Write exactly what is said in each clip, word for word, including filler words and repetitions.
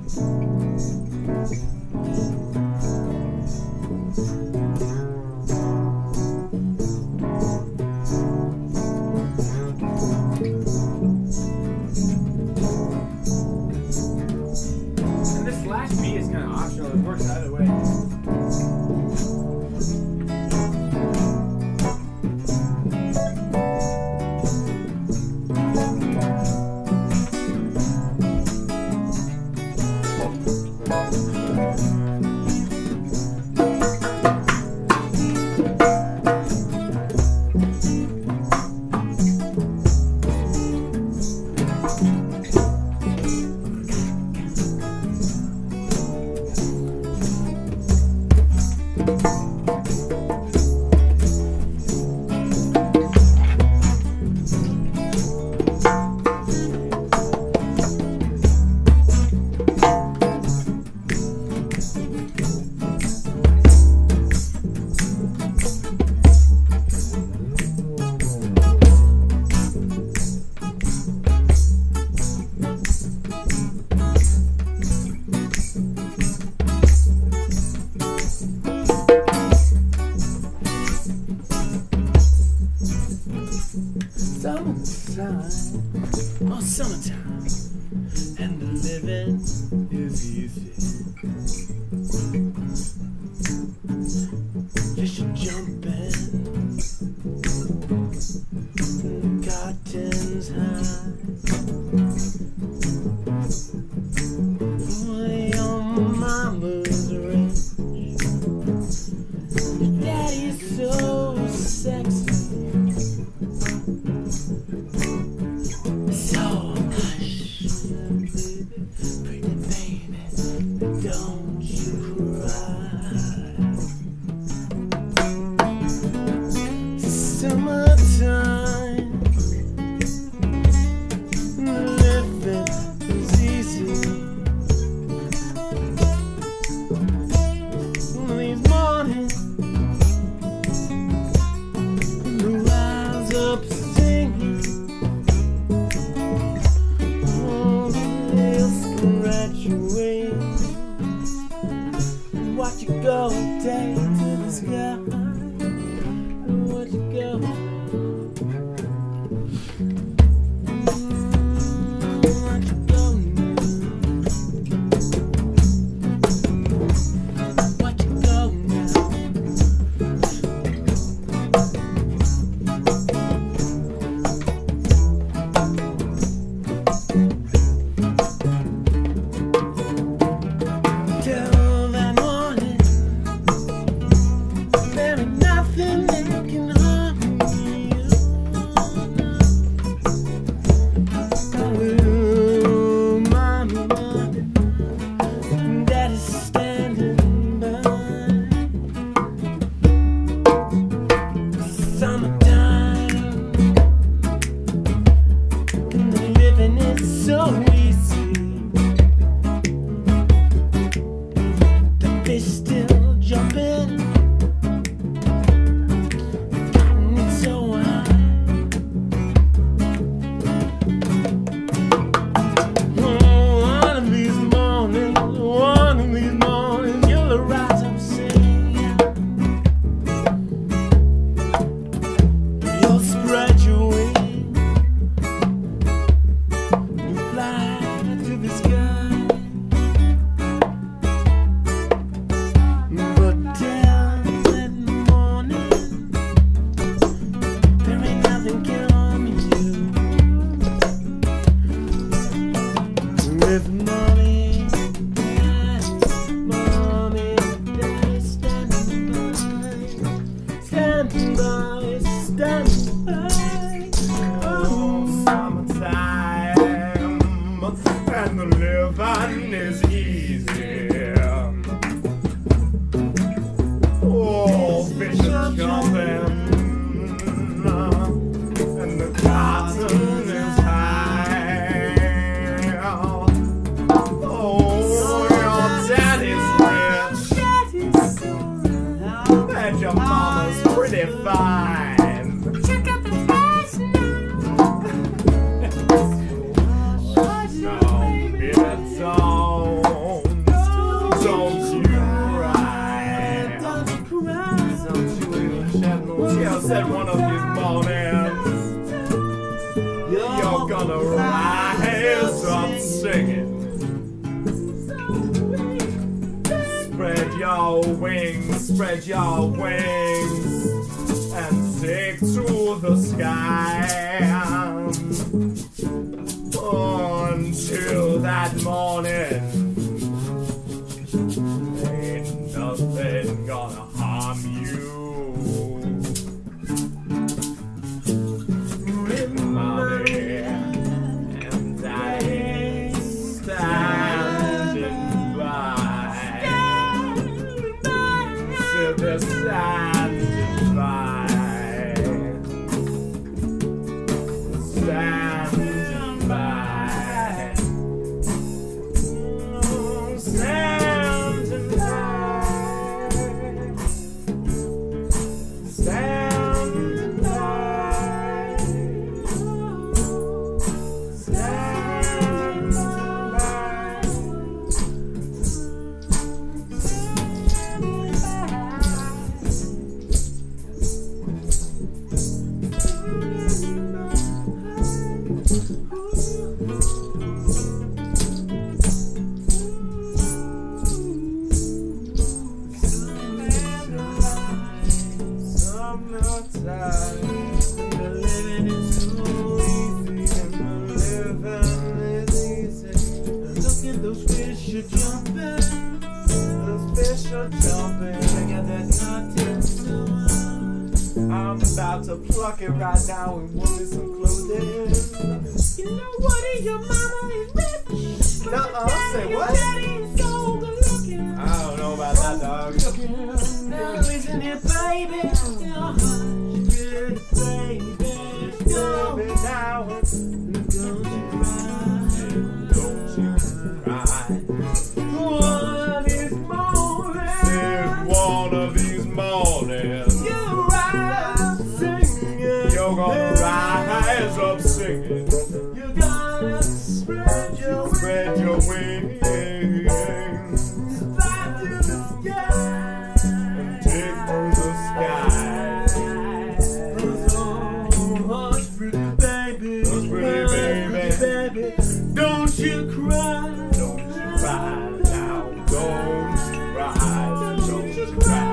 And this last beat is kind of optional. It works either way. Summertime, oh summertime, and the living is easy. Fish are jumping, cotton's high. Boy, your mama's rich, your daddy's so sexy. So hush, pretty baby, don't you cry. Summertime, living is easy. One of these mornings, the rise up singing. Watch you go down to the sky. Watch you go. Watch you go now. Watch you go now. Till that morning, there ain't nothing that can harm me. Oh, mommy, mommy, daddy's standing by. Summertime, and the living is so easy. Fish still jumping, cotton is so high. Oh, one of these mornings, one of these mornings, you'll arise and sing. You'll spread your wings, you fly to the sky. But down in the morning, there ain't nothing coming to you. With mommy, daddy, mommy, daddy standing by, standing by, standing by. Oh, summertime, and the living is easy. Oh, fish are jumping, and the cotton is high. Oh, your daddy's rich, and your mama's pretty fine. Check out the price now. No, it's all. Don't you cry. Don't you cry. Don't you even shed no tears at one of these mornings. You're gonna rise up singing. Spread your wings, spread your wings, and take to the sky. Until that morning, ain't nothing gonna harm you. Mommy and Daddy standing by. So they're standing by. Standing by. Standing by. Standing by. I'm about to pluck it right now and want me some clothing. You know what? Your mama is rich. Nuh-uh, say what? Your daddy is so good looking. I don't know about that, dog. Now listen here, baby. Good baby. Baby, now. Don't you cry. Don't you cry. One of these mornings. Said one of these mornings. You're gonna rise up singing. You gotta spread your, spread your wings, fly to the sky, and take to the sky. Oh, hush, pretty baby, hush, pretty baby, baby. Don't you cry, don't you cry now, don't you cry, don't you cry.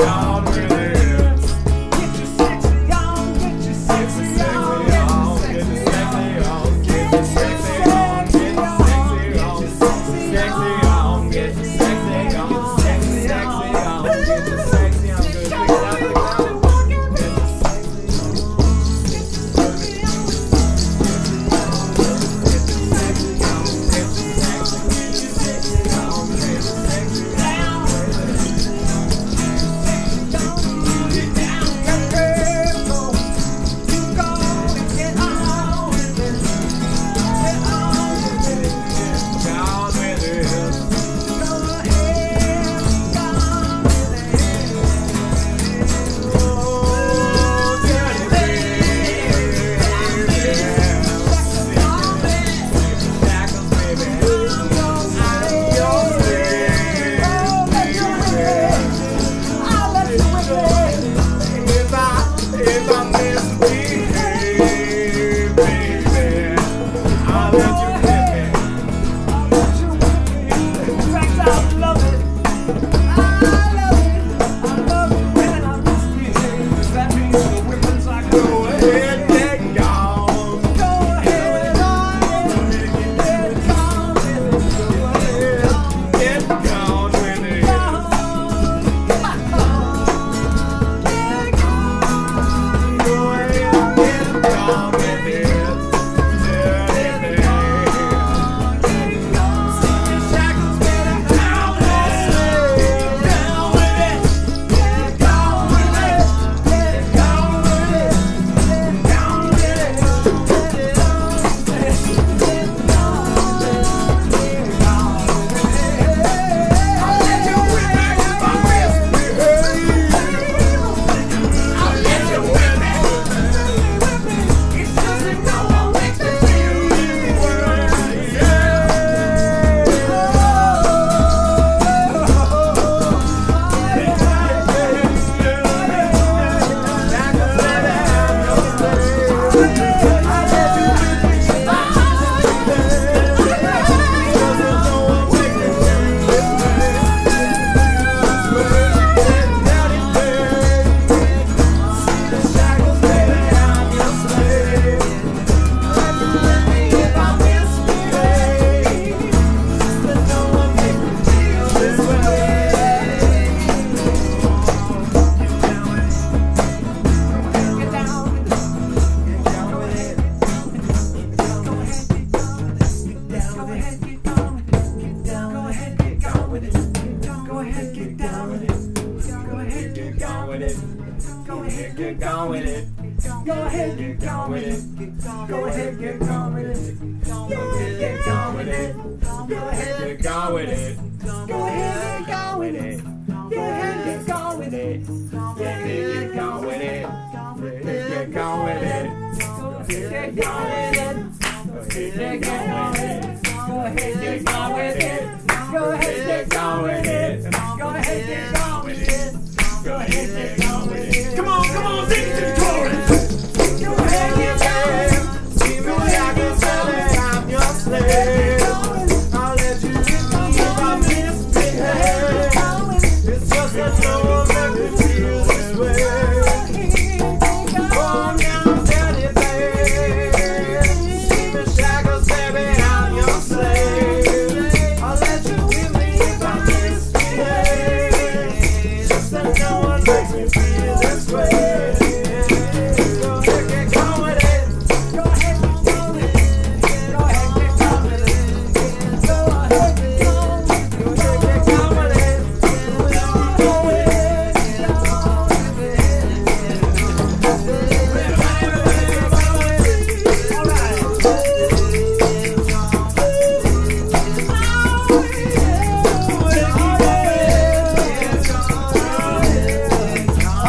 get gone with it. Go ahead, get gone with it. Go ahead, get gone with it. Go ahead, get gone with it. Go ahead, get gone with it. Go ahead, get gone with it. Go ahead, get gone with it. Go ahead, get gone with it. Get gone with it. Get gone with it. Get gone with it. Go ahead, get gone with it. Go ahead, get gone with it. Go ahead, get gone with it. Go ahead, get gone with it. Come on, come on, sing to the chorus. Go ahead, get gone with it. See me, I can tell it, I'm your slave. I'll let you live me if I misbehave. It's just that no one let me feel this way. Go on down, daddy, babe. See me, shackles, baby, I'm your slave. I'll let you with me if I misbehave. Just that no one makes me feel this way. Go ahead, get gone with it. Go ahead, get gone with it. Go ahead, get gone with it. Go ahead, get gone with it. Go ahead, get gone with it. Go with it. All right.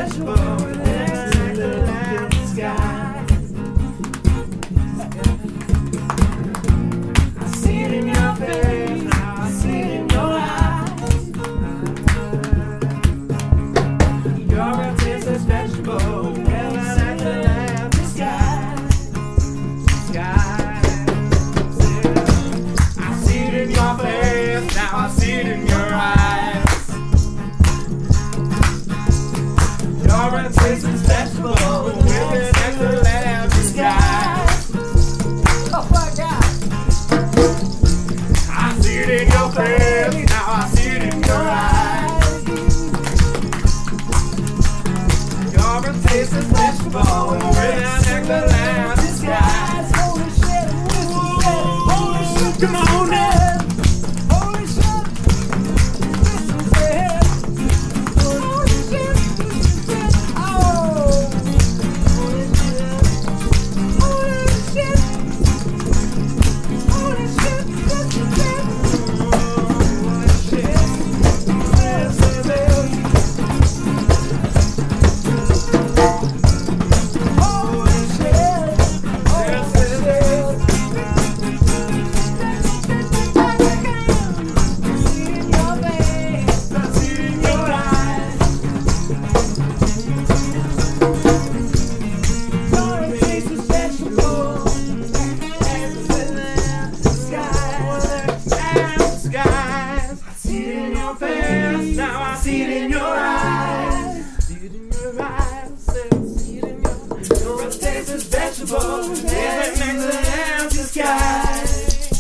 vegetable with excellent disguise. I see it in your face, now I see it in your eyes. You're a tasteless vegetable with excellent disguise. Disguise. I see it in your face, now I see it in your eyes. You're a tasteless vegetable with an excellent disguise. Oh my God! I see it in your face, now I see it in your eyes. You're a tasteless vegetable with an excellent disguise. Holy shit! Holy shit! Come on now! Holy shit! This is it! Holy shit! Now I see it in your eyes. See it in your eyes. See it in your eyes. You're a tasteless vegetable with an excellent disguise.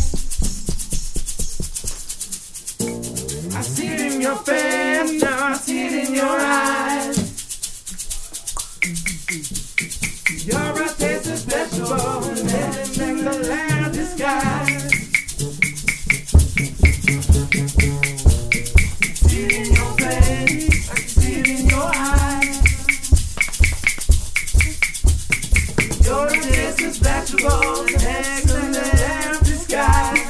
I see it in your face. Now I see it in your eyes. You're a tasteless vegetable with an excellent disguise. You're a tasteless vegetable with an excellent disguise.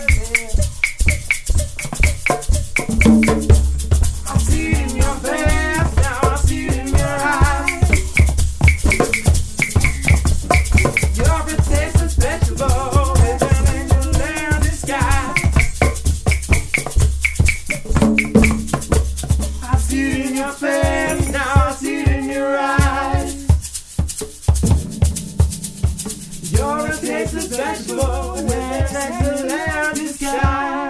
I see it in your face, now I see it in your eyes. You're a tasteless vegetable with an excellent disguise. I see it in your face, now I see it in your eyes. You're a tasteless vegetable with an excellent disguise.